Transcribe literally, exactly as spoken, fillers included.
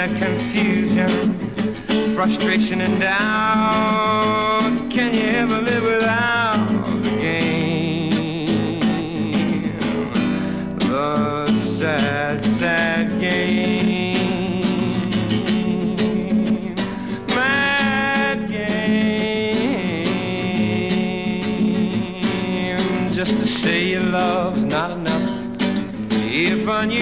that confusion, frustration and doubt. Can you ever live without the game? The sad, sad game. Mad game. Just to say your love's not enough. If on you